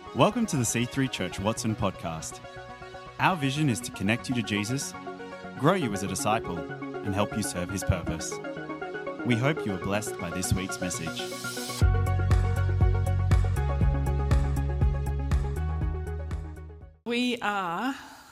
Welcome to the C3 Church Watson podcast. Our vision is to connect you to Jesus, grow you as a disciple, and help you serve his purpose. We hope you are blessed by this week's message. We are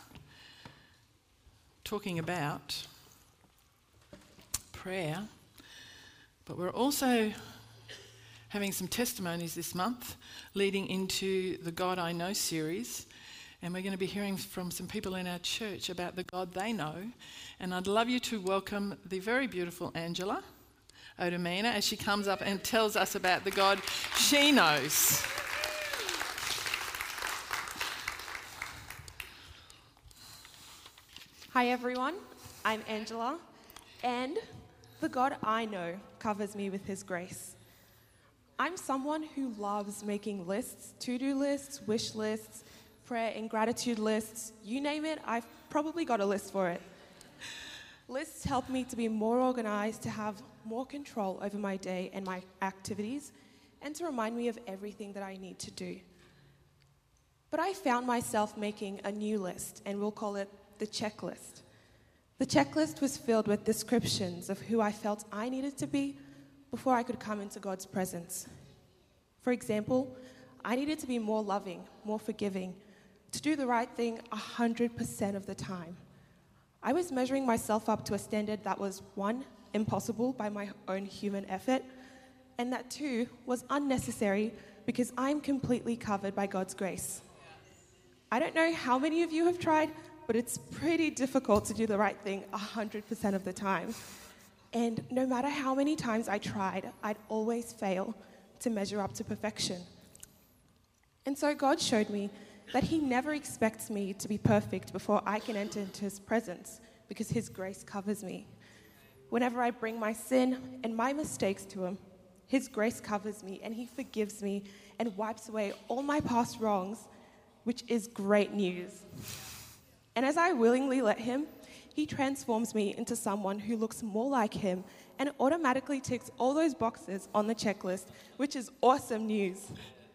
talking about prayer, but we're also having some testimonies this month leading into the God I Know series, and we're going to be hearing from some people in our church about the God they know. And I'd love you to welcome the very beautiful Angela Odamina as she comes up and tells us about the God she knows. Hi everyone, I'm Angela, and the God I know covers me with his grace. I'm someone who loves making lists, to-do lists, wish lists, prayer and gratitude lists, you name it, I've probably got a list for it. Lists help me to be more organized, to have more control over my day and my activities, and to remind me of everything that I need to do. But I found myself making a new list, and we'll call it the checklist. The checklist was filled with descriptions of who I felt I needed to be before I could come into God's presence. For example, I needed to be more loving, more forgiving, to do the right thing 100% of the time. I was measuring myself up to a standard that was, 1, impossible by my own human effort, and that 2, was unnecessary because I'm completely covered by God's grace. I don't know how many of you have tried, but it's pretty difficult to do the right thing 100% of the time. And no matter how many times I tried, I'd always fail to measure up to perfection. And so God showed me that he never expects me to be perfect before I can enter into his presence, because his grace covers me. Whenever I bring my sin and my mistakes to him, his grace covers me and he forgives me and wipes away all my past wrongs, which is great news. And as I willingly let him, he transforms me into someone who looks more like him and automatically ticks all those boxes on the checklist, which is awesome news.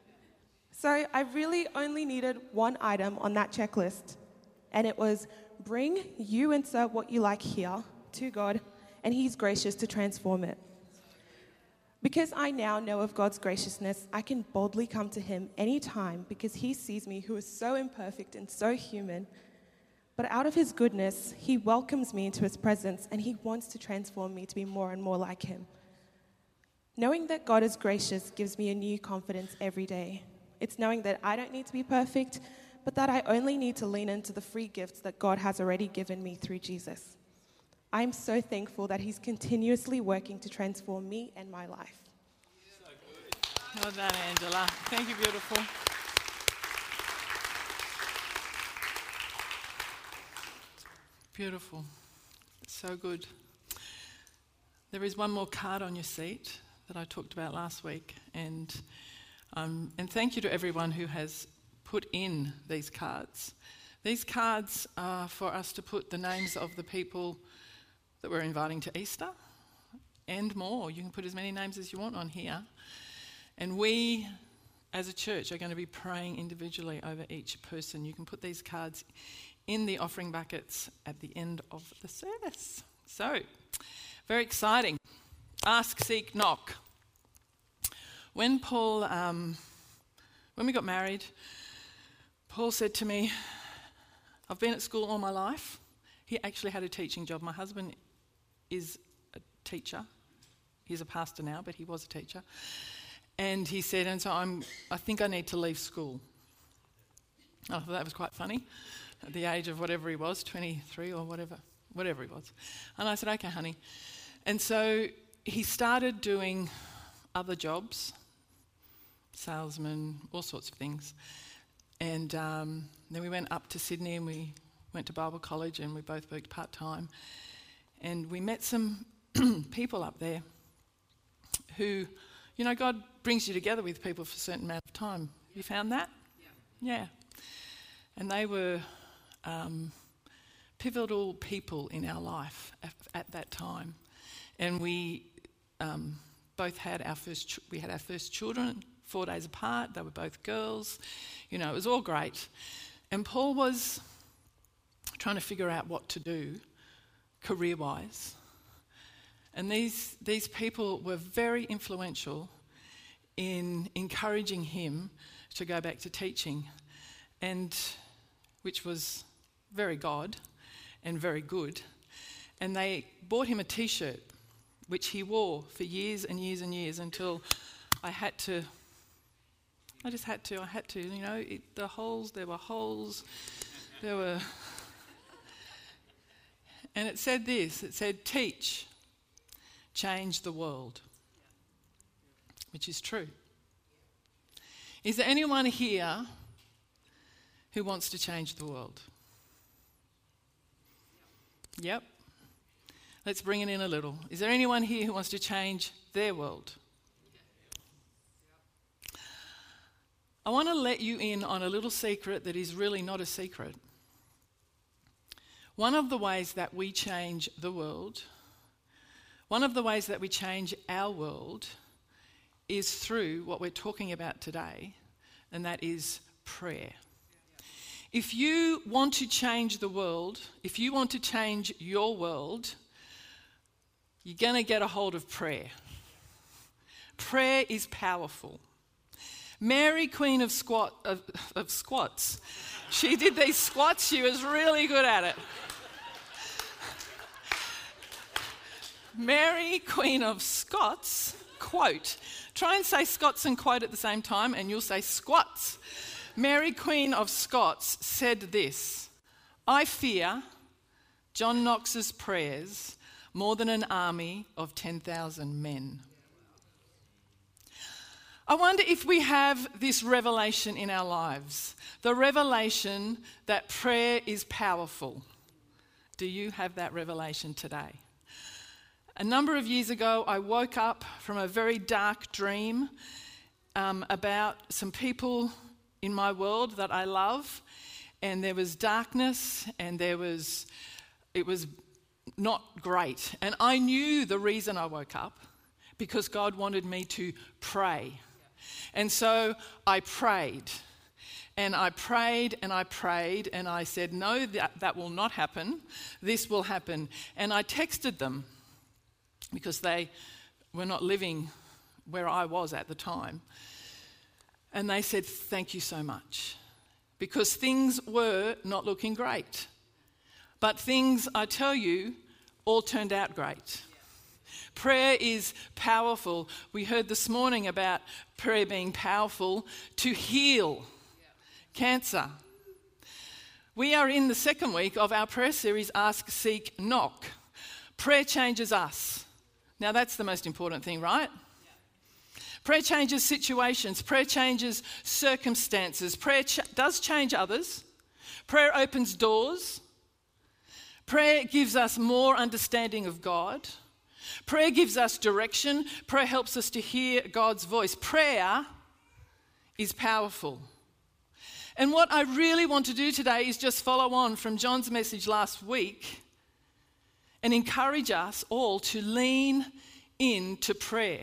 So I really only needed one item on that checklist, and it was bring you insert what you like here to God, and he's gracious to transform it. Because I now know of God's graciousness, I can boldly come to him anytime because he sees me, who is so imperfect and so human. But out of his goodness, he welcomes me into his presence, and he wants to transform me to be more and more like him. Knowing that God is gracious gives me a new confidence every day. It's knowing that I don't need to be perfect, but that I only need to lean into the free gifts that God has already given me through Jesus. I'm so thankful that he's continuously working to transform me and my life. Well done, Angela. Thank you, beautiful. Beautiful. So good. There is one more card on your seat that I talked about last week, and thank you to everyone who has put in these cards. These cards are for us to put the names of the people that we're inviting to Easter and more. You can put as many names as you want on here. And we, as a church, are going to be praying individually over each person. You can put these cards in the offering buckets at the end of the service. So, very exciting. Ask, seek, knock. When we got married, Paul said to me, I've been at school all my life. He actually had a teaching job. My husband is a teacher. He's a pastor now, but he was a teacher. And he said, and so I think I need to leave school. I thought that was quite funny. At the age of whatever he was, 23 or whatever he was. And I said, okay, honey. And so he started doing other jobs, salesman, all sorts of things. And then we went up to Sydney and we went to Bible college and we both worked part-time. And we met some people up there who, you know, God brings you together with people for a certain amount of time. You found that? Yeah. And they were pivotal people in our life at that time. And we both had our first children 4 days apart. They were both girls. It was all great. And Paul was trying to figure out what to do career-wise. And these people were very influential in encouraging him to go back to teaching, and which was very God and very good. And they bought him a T-shirt, which he wore for years and years and years until I had to. There were holes, and it said this, it said, teach, change the world, which is true. Is there anyone here who wants to change the world? Yep. Let's bring it in a little. Is there anyone here who wants to change their world? I want to let you in on a little secret that is really not a secret. One of the ways that we change the world, one of the ways that we change our world is through what we're talking about today, and that is prayer. If you want to change the world, if you want to change your world, you're going to get a hold of prayer. Prayer is powerful. Mary, Queen of Squats, she did these squats, she was really good at it. Mary, Queen of Scots, quote. Try and say Scots and quote at the same time and you'll say squats. Mary, Queen of Scots, said this: I fear John Knox's prayers more than an army of 10,000 men. I wonder if we have this revelation in our lives, the revelation that prayer is powerful. Do you have that revelation today? A number of years ago, I woke up from a very dark dream about some people in my world that I love, and there was darkness, and it was not great. And I knew the reason I woke up, because God wanted me to pray. And so I prayed, and I prayed, and I prayed, and I said, no, that will not happen. This will happen. And I texted them, because they were not living where I was at the time. And they said, thank you so much. Because things were not looking great. But things, I tell you, all turned out great. Prayer is powerful. We heard this morning about prayer being powerful to heal cancer. We are in the second week of our prayer series, Ask, Seek, Knock. Prayer changes us. Now that's the most important thing, right? Prayer changes situations. Prayer changes circumstances. Prayer does change others. Prayer opens doors. Prayer gives us more understanding of God. Prayer gives us direction. Prayer helps us to hear God's voice. Prayer is powerful. And what I really want to do today is just follow on from John's message last week and encourage us all to lean into prayer.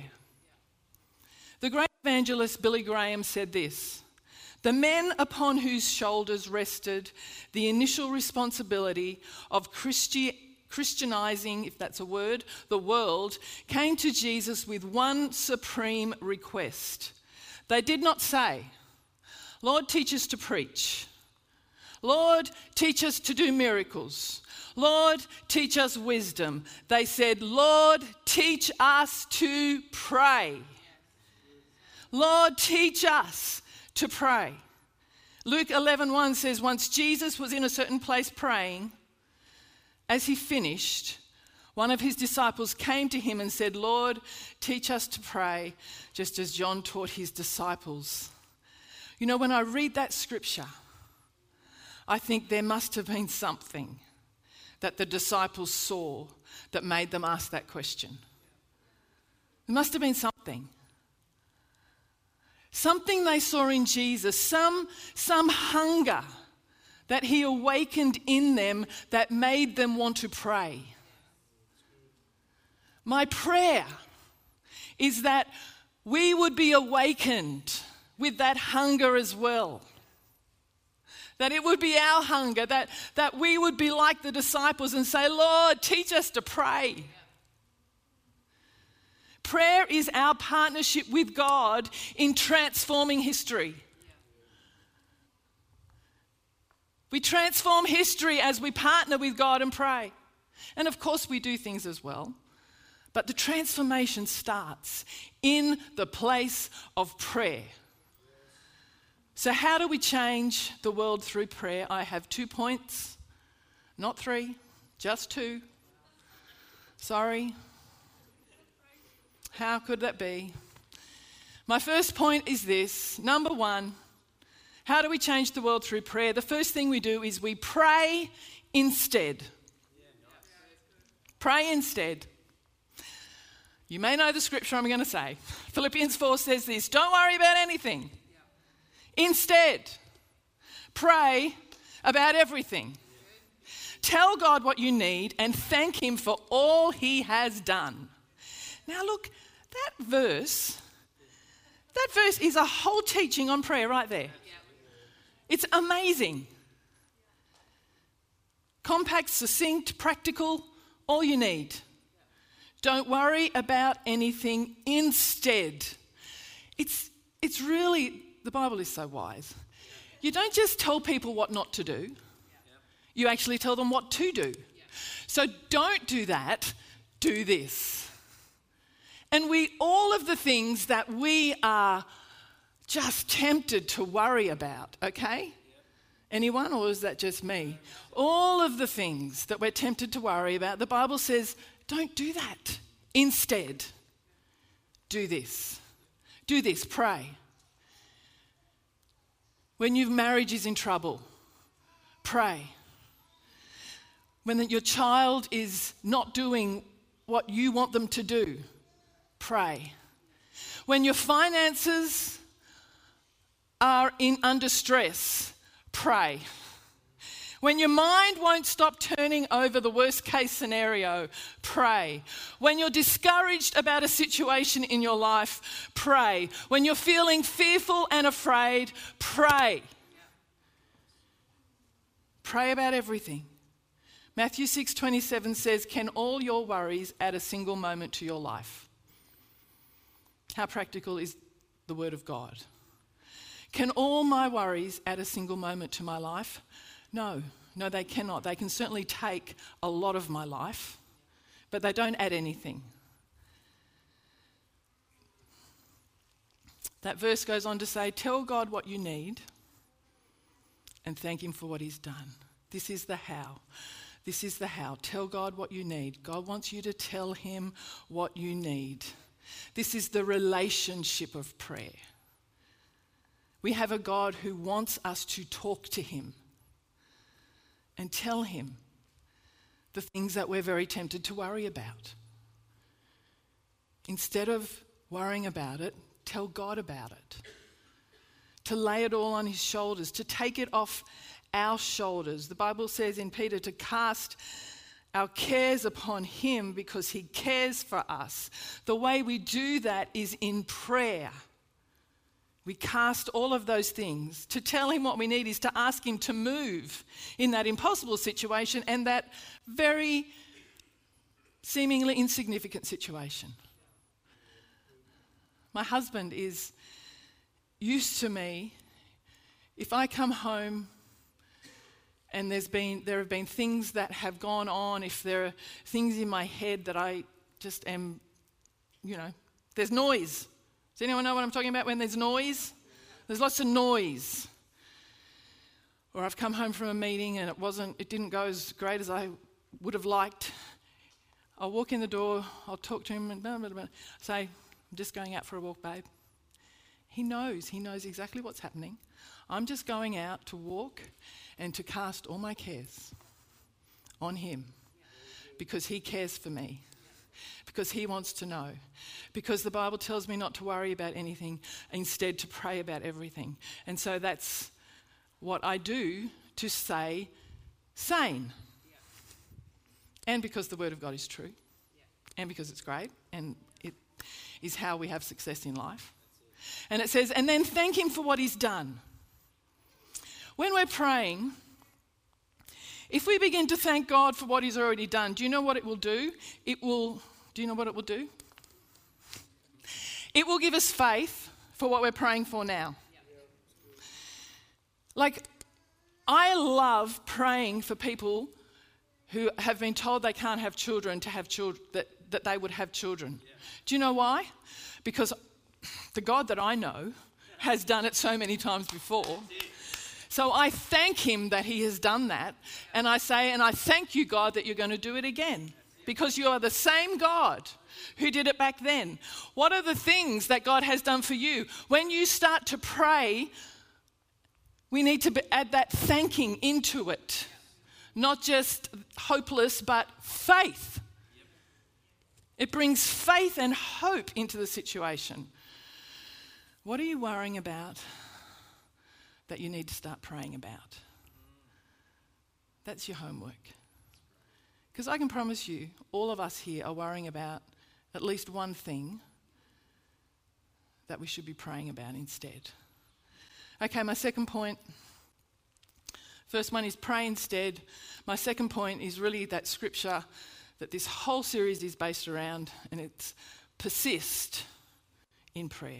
The great evangelist Billy Graham said this: the men upon whose shoulders rested the initial responsibility of Christianizing, if that's a word, the world, came to Jesus with one supreme request. They did not say, Lord, teach us to preach. Lord, teach us to do miracles. Lord, teach us wisdom. They said, Lord, teach us to pray. Lord, teach us to pray. Luke 11:1 says, once Jesus was in a certain place praying, as he finished, one of his disciples came to him and said, Lord, teach us to pray, just as John taught his disciples. You know, when I read that scripture, I think there must have been something that the disciples saw that made them ask that question. There must have been something. Something they saw in Jesus, some hunger that he awakened in them that made them want to pray. My prayer is that we would be awakened with that hunger as well. That it would be our hunger, that we would be like the disciples and say, Lord, teach us to pray. Prayer is our partnership with God in transforming history. We transform history as we partner with God and pray. And of course we do things as well. But the transformation starts in the place of prayer. So how do we change the world through prayer? I have 2 points, not 3, just 2. Sorry. How could that be? My first point is this. Number 1, how do we change the world through prayer? The first thing we do is we pray instead. Pray instead. You may know the scripture I'm going to say. Philippians 4 says this, don't worry about anything. Instead, pray about everything. Tell God what you need and thank Him for all He has done. Now look, that verse is a whole teaching on prayer right there. It's amazing. Compact, succinct, practical, all you need. Don't worry about anything. Instead, it's really, the Bible is so wise. You don't just tell people what not to do. You actually tell them what to do. So don't do that, do this. And all of the things that we are just tempted to worry about, okay? Anyone, or is that just me? All of the things that we're tempted to worry about, the Bible says, don't do that. Instead, do this. Do this, pray. When your marriage is in trouble, pray. When your child is not doing what you want them to do, pray. When your finances are under stress, pray. When your mind won't stop turning over the worst case scenario, pray. When you're discouraged about a situation in your life, pray. When you're feeling fearful and afraid, pray. Pray about everything. Matthew 6:27 says, can all your worries add a single moment to your life? How practical is the Word of God? Can all my worries add a single moment to my life? No, they cannot. They can certainly take a lot of my life, but they don't add anything. That verse goes on to say, tell God what you need and thank Him for what He's done. This is the how. This is the how. Tell God what you need. God wants you to tell Him what you need. This is the relationship of prayer. We have a God who wants us to talk to Him and tell Him the things that we're very tempted to worry about. Instead of worrying about it, tell God about it. To lay it all on His shoulders, to take it off our shoulders. The Bible says in Peter to cast our cares upon Him because He cares for us. The way we do that is in prayer. We cast all of those things. To tell Him what we need is to ask Him to move in that impossible situation and that very seemingly insignificant situation. My husband is used to me, if I come home and there have been things that have gone on, if there are things in my head that I just am, there's noise. Does anyone know what I'm talking about when there's noise? There's lots of noise. Or I've come home from a meeting and it didn't go as great as I would have liked. I'll walk in the door, I'll talk to him and say, I'm just going out for a walk, babe. He knows exactly what's happening. I'm just going out to walk and to cast all my cares on Him because He cares for me. Because He wants to know. Because the Bible tells me not to worry about anything, instead to pray about everything. And so that's what I do to stay sane. And because the Word of God is true. And because it's great. And is how we have success in life. And it says, and then thank him for what he's done. When we're praying, if we begin to thank God for what he's already done, do you know what it will do? Do you know what it will do? It will give us faith for what we're praying for now. Like, I love praying for people who have been told they can't have children to have children, that they would have children. Yeah. Do you know why? Because the God that I know has done it so many times before. So I thank him that he has done that. And I say, and I thank you, God, that you're going to do it again. Because you are the same God who did it back then. What are the things that God has done for you? When you start to pray, we need to add that thanking into it. Not just hopeless, but faith. It brings faith and hope into the situation. What are you worrying about that you need to start praying about? That's your homework. Because I can promise you, all of us here are worrying about at least one thing that we should be praying about instead. Okay, my second point. First one is pray instead. My second point is really that scripture that this whole series is based around, and it's persist in prayer.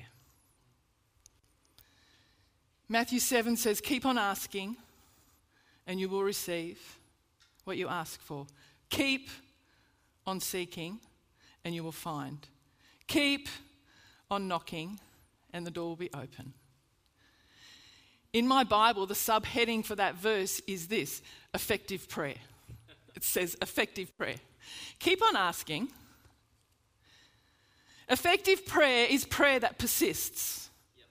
Matthew 7 says, keep on asking and you will receive what you ask for. Keep on seeking and you will find. Keep on knocking and the door will be open. In my Bible, the subheading for that verse is this: effective prayer. It says effective prayer. Keep on asking. Effective prayer is prayer that persists.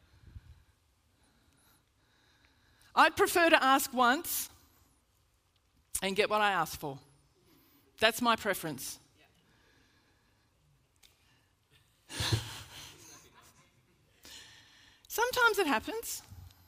I'd prefer to ask once and get what I ask for. That's my preference. Sometimes it happens.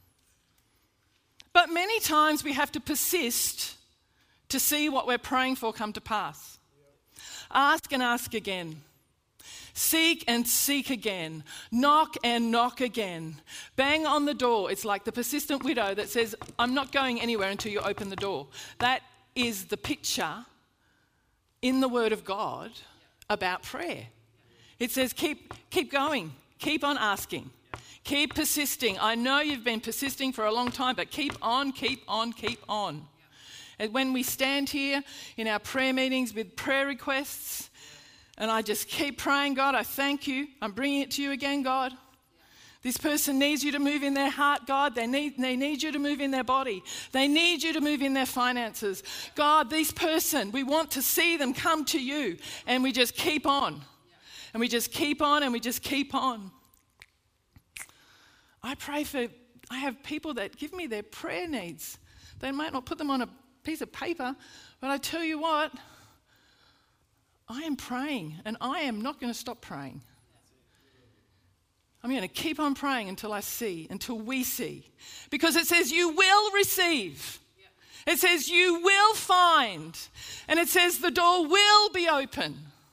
But many times we have to persist to see what we're praying for come to pass. Ask and ask again. Seek and seek again. Knock and knock again. Bang on the door. It's like the persistent widow that says, I'm not going anywhere until you open the door. That is the picture in the Word of God about prayer. It says, keep going. Keep on asking. Keep persisting. I know you've been persisting for a long time, but keep on, keep on, keep on. And when we stand here in our prayer meetings with prayer requests, and I just keep praying, God, I thank you. I'm bringing it to you again, God. This person needs you to move in their heart, God. They need you to move in their body. They need you to move in their finances. God, this person, we want to see them come to you. And we just keep on. And we just keep on and we just keep on. I have people that give me their prayer needs. They might not put them on a piece of paper, but I tell you what, I am praying and I am not going to stop praying. I'm going to keep on praying until we see. Because it says you will receive. It says you will find. And it says the door will be open.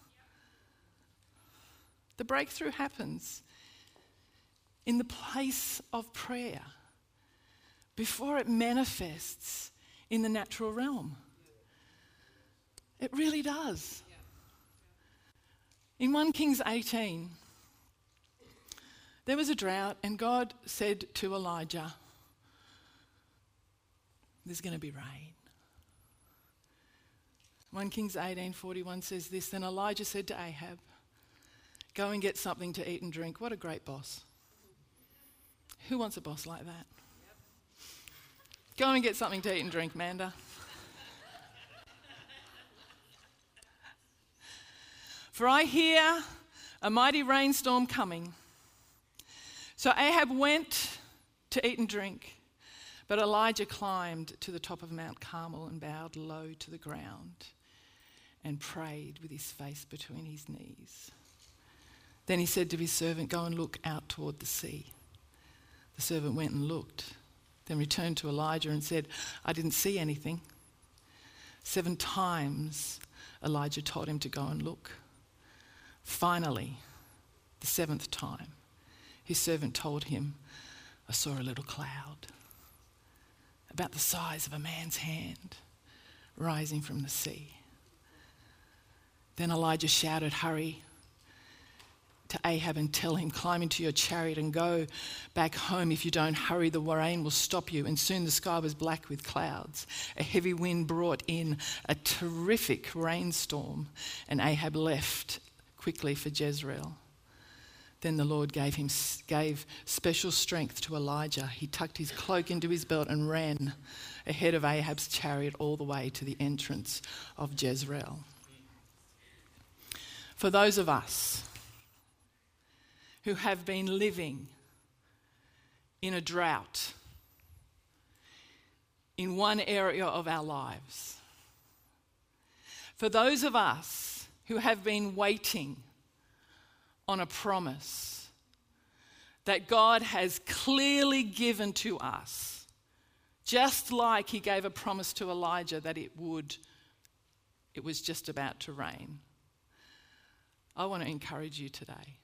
The breakthrough happens in the place of prayer before it manifests in the natural realm. It really does. In 1 Kings 18, there was a drought and God said to Elijah, there's going to be rain. 1 Kings 18:41 says this, then Elijah said to Ahab, go and get something to eat and drink. What a great boss. Who wants a boss like that? Go and get something to eat and drink, Manda. For I hear a mighty rainstorm coming. So Ahab went to eat and drink, but Elijah climbed to the top of Mount Carmel and bowed low to the ground and prayed with his face between his knees. Then he said to his servant, go and look out toward the sea. The servant went and looked, then returned to Elijah and said, I didn't see anything. 7 times Elijah told him to go and look. Finally, The 7th time, his servant told him, I saw a little cloud about the size of a man's hand rising from the sea. Then Elijah shouted, hurry to Ahab and tell him, climb into your chariot and go back home. If you don't hurry, the rain will stop you. And soon the sky was black with clouds. A heavy wind brought in a terrific rainstorm, and Ahab left quickly for Jezreel. Then the Lord gave special strength to Elijah. He tucked his cloak into his belt and ran ahead of Ahab's chariot all the way to the entrance of Jezreel. For those of us who have been living in a drought in one area of our lives, for those of us who have been waiting on a promise that God has clearly given to us, just like he gave a promise to Elijah that it was just about to rain. I want to encourage you today.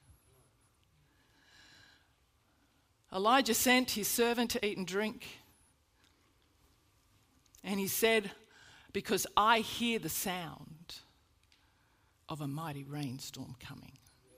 Elijah sent his servant to eat and drink, and he said, because I hear the sound of a mighty rainstorm coming.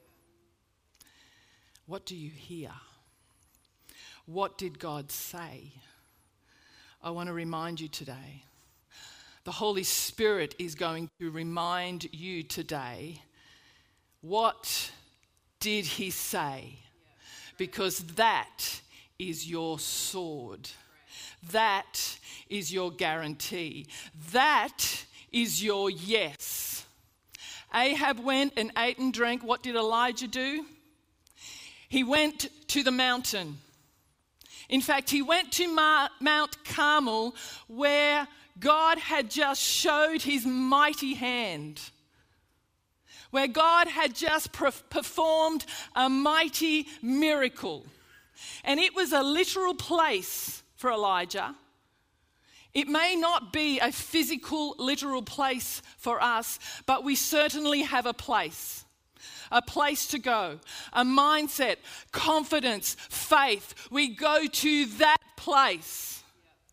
What do you hear? What did God say? I want to remind you today. The Holy Spirit is going to remind you today. What did he say? Because that is your sword. That is your guarantee. That is your yes. Ahab went and ate and drank. What did Elijah do? He went to the mountain. In fact, he went to Mount Carmel, where God had just showed his mighty hand, where God had just performed a mighty miracle. And it was a literal place for Elijah. It may not be a physical, literal place for us, but we certainly have a place to go, a mindset, confidence, faith. We go to that place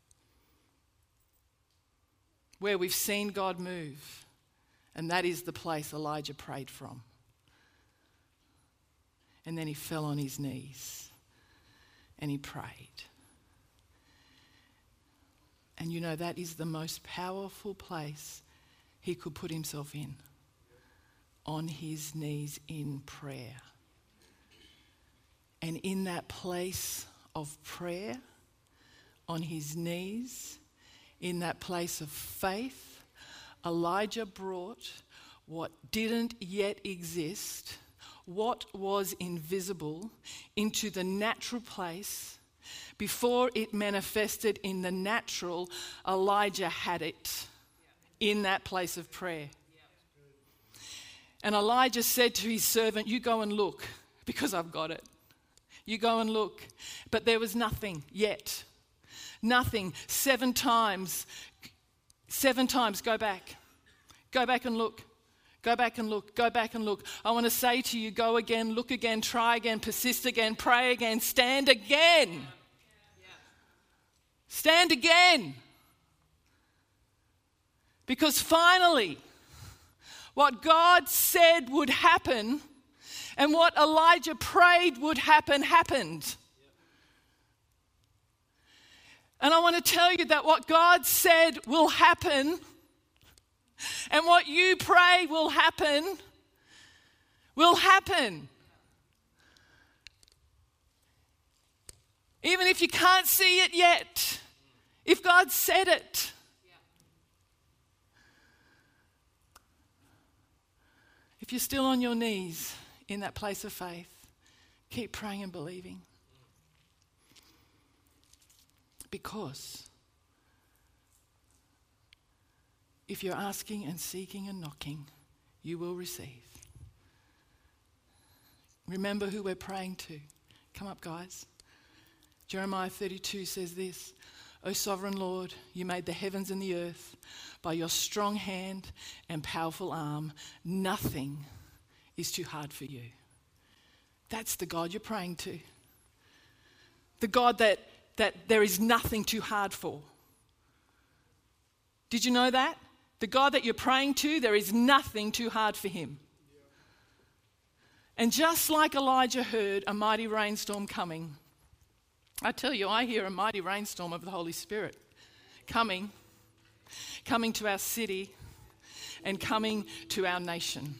where we've seen God move. And that is the place Elijah prayed from. And then he fell on his knees and he prayed. And you know, that is the most powerful place he could put himself in. On his knees in prayer. And in that place of prayer, on his knees, in that place of faith, Elijah brought what didn't yet exist, what was invisible, into the natural place. Before it manifested in the natural, Elijah had it in that place of prayer. And Elijah said to his servant, you go and look, because I've got it. You go and look. But there was nothing yet. Nothing. 7 times. 7 times, go back. Go back and look. Go back and look. Go back and look. I want to say to you, go again, look again, try again, persist again, pray again, stand again. Stand again. Because finally, what God said would happen and what Elijah prayed would happen, happened. And I want to tell you that what God said will happen and what you pray will happen, will happen. Even if you can't see it yet, if God said it. If you're still on your knees in that place of faith, keep praying and believing. Because if you're asking and seeking and knocking, you will receive. Remember who we're praying to. Come up, guys. Jeremiah 32 says this, O sovereign Lord, you made the heavens and the earth by your strong hand and powerful arm. Nothing is too hard for you. That's the God you're praying to. The God that there is nothing too hard for. Did you know that? The God that you're praying to, there is nothing too hard for him. And just like Elijah heard a mighty rainstorm coming, I tell you, I hear a mighty rainstorm of the Holy Spirit coming to our city and coming to our nation.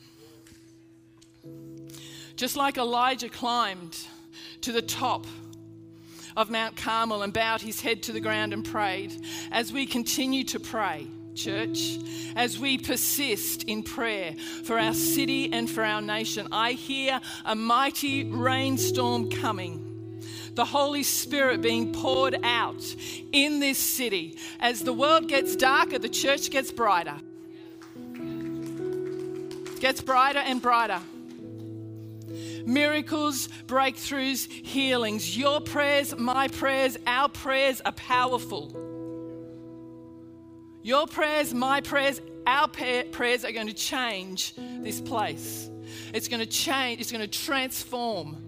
Just like Elijah climbed to the top of Mount Carmel and bowed his head to the ground and prayed, as we continue to pray, church, as we persist in prayer for our city and for our nation, I hear a mighty rainstorm coming. The Holy Spirit being poured out in this city. As the world gets darker, the church gets brighter. Gets brighter and brighter. Miracles, breakthroughs, healings. Your prayers, my prayers, our prayers are powerful. Your prayers, my prayers, our prayers are going to change this place. It's going to change, it's going to transform.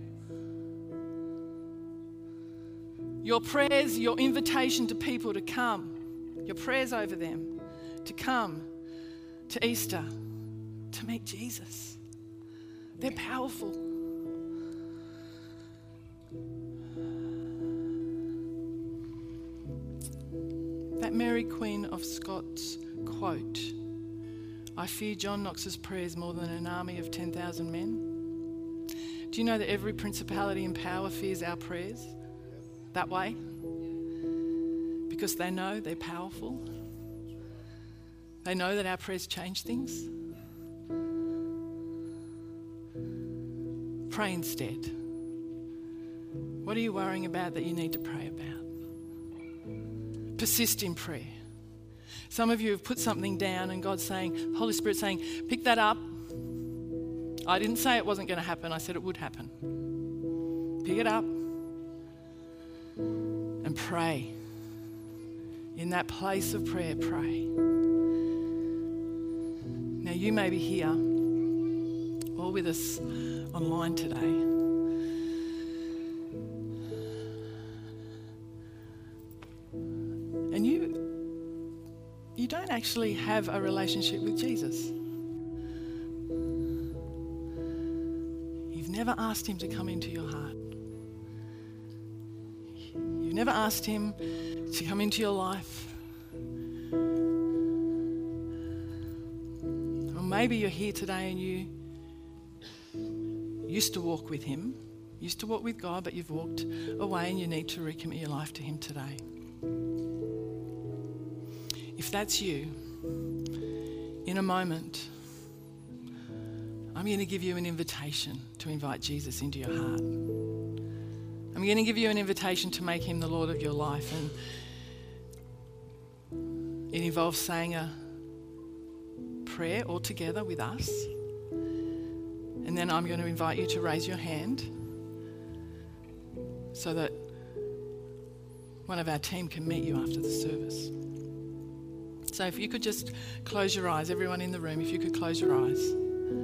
Your prayers, your invitation to people to come, your prayers over them, to come to Easter, to meet Jesus. They're powerful. That Mary Queen of Scots quote, I fear John Knox's prayers more than an army of 10,000 men. Do you know that every principality and power fears our prayers that way? Because they know they're powerful. They know that our prayers change things. Pray instead. What are you worrying about that you need to pray about? Persist in prayer. Some of you have put something down and God's saying, Holy Spirit saying, pick that up. I didn't say it wasn't going to happen. I said it would happen. Pick it up and pray. In that place of prayer, pray. Now you may be here or with us online today. And you don't actually have a relationship with Jesus. You've never asked him to come into your heart. You've never asked him to come into your life. Or maybe you're here today and you used to walk with him, used to walk with God, but you've walked away and you need to recommit your life to him today. If that's you, in a moment, I'm going to give you an invitation to invite Jesus into your heart. I'm going to give you an invitation to make him the Lord of your life. And it involves saying a prayer all together with us. And then I'm going to invite you to raise your hand so that one of our team can meet you after the service. So if you could just close your eyes, everyone in the room, if you could close your eyes.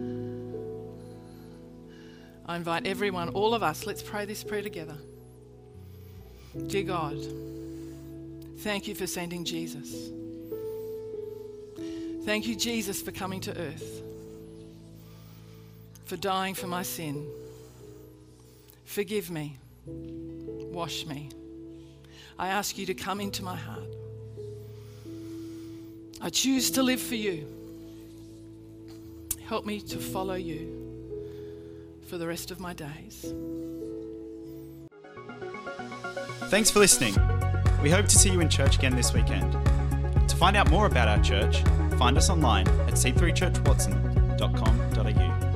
I invite everyone, all of us, let's pray this prayer together. Dear God, thank you for sending Jesus. Thank you, Jesus, for coming to earth, for dying for my sin. Forgive me. Wash me. I ask you to come into my heart. I choose to live for you. Help me to follow you for the rest of my days. Thanks for listening. We hope to see you in church again this weekend. To find out more about our church, find us online at c3churchwatson.com.au.